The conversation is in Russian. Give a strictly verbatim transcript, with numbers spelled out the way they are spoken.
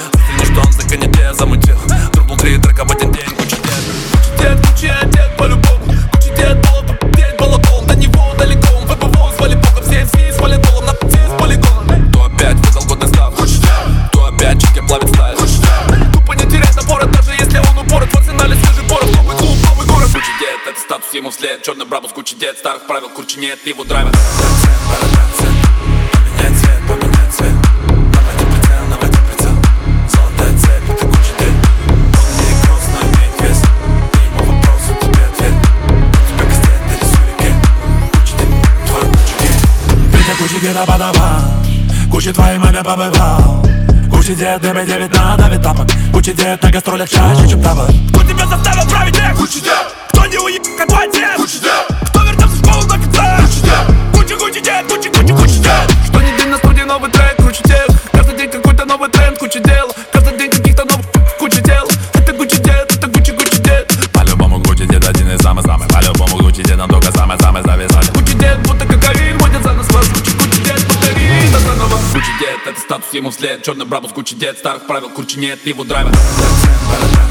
Извини, что он за канитель замутил. Дропнул три трека в один день. Гуччи дед, Гуччи дед, Гуччи одет по-любому. Гуччи дед, болото, дед, болотом. До него далеко, он ВПВО с валипоком. Все все с валидолом, на пути с полигоном. Кто опять выдал годный став? Гуччи дед. Кто опять чики плавит сталь? Гуччи дед. Тупо не терять напора, даже если он упорот. В арсенале свежий порох, новый клуб, новый город. Гуччи дед, это статус ему вслед. Черный брабус, Гуччи дед, старых правил курчи нет, его драйвер. Поменять цвет, поменять цвет. Наводи прицел, наводи прицел. Золотая цепь, это Гуччи дед. Он не кросс, но имеет вес. Ему вопрос, он тебе ответ. У тебя кастет, ты рисуй кет. Гуччи дед, твой Гуччи дед. Петя Гуччи деда подавал, Гуччи твоей маме побывал. Гуччи дед, ДБ девять на давит тапок. Гуччи дед на гастролях чаще, чем табак. Кто тебя заставил править век? Гуччи дед. Кто не уехал, твой отец? Гуччи дед. Кто вернулся в школу на конце? Гуччи дед. Гуччи, Гуччи дед, Гуччи, Гуччи, Гуччи дед. Что ни день на студии новый трек, Гуччи дел. Каждый день какой-то новый тренд, куча дел. Каждый день каких-то новых куча дел. Это Гуччи дед, это Гуччи, Гуччи дед. По-любому Гуччи дед один из самых-самых. По-любому Гуччи дед, нам только самые-самые завязали. Гуччи дед, будто кокаин, водят за нас вас. Гуччи, Гуччи дед, повтори это заново. Гуччи дед, это статус ему вслед. Черный брабус, Гуччи дед, старых правил курчи нет, его драйвер.